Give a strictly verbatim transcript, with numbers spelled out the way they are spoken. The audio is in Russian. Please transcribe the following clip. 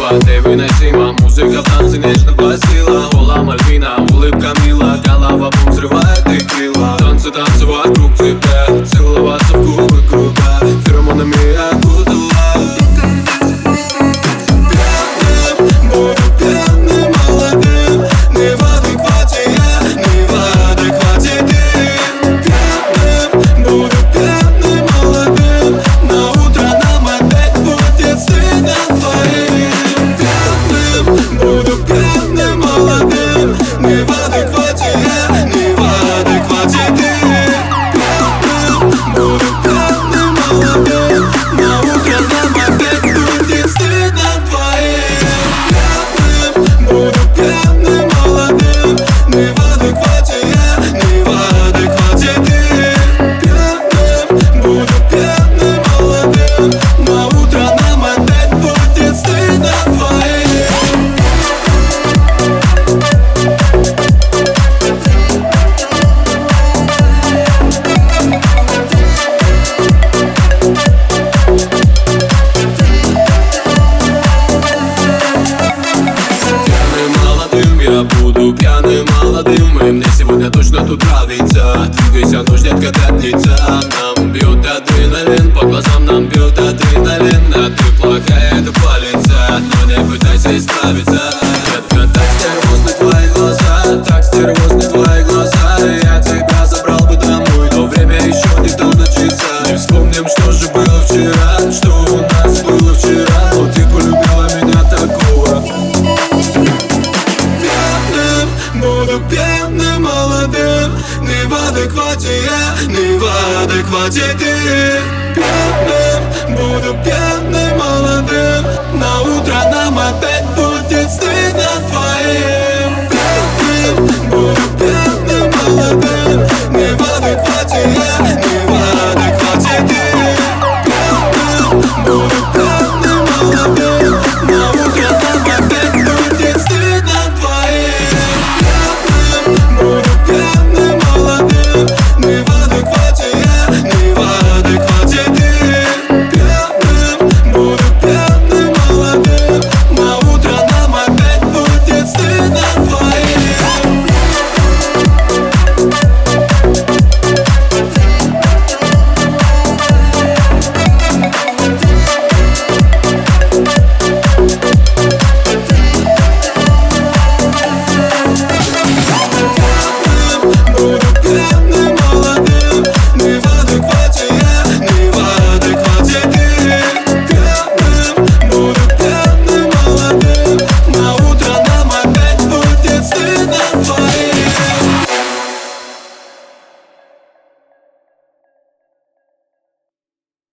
красиво, невыносимо. Музыка в танце нежно басила. Ола Мальвина, улыбка мила. Голова бум взрывает и крила. Танцы, танцы вокруг тебя. Целоваться в губы круто. Феромонами окутала. Пьяным, буду пьяным, молодым. Не в адеквате я, не в адеквате ты. Пьяным, буду пьяным, молодым. На утро нам опять будет стыдно твоим. Пьяным, буду пьяным, молодым. Не в адеквате я, не в адеквате ты. Пьяным, буду пьяным, молодым. На утро нам опять будет стыдно твоим. Пьяным, буду пьяным, молодым. Не в адеквате я, не в адеквате ты. Пьяным, буду пьяным, молодым. На утро нам опять будет стыдно твоим. Я буду пьяным, молодым, и мне сегодня точно тут нравится. Двигайся, ночь, детка, пятница. Нам бьет адреналин, по глазам нам бьет адреналин. А ты плохая, это палится, но не пытайся исправиться. Детка, так стервозны твои глаза, так стервозны твои глаза. Я тебя забрал бы домой, но время еще не то на часах. Не вспомним, что же было вчера, что у нас было вчера. Но ты полюбила меня такого. Буду пьяным, молодым. Не в адеквате я, не в адеквате ты.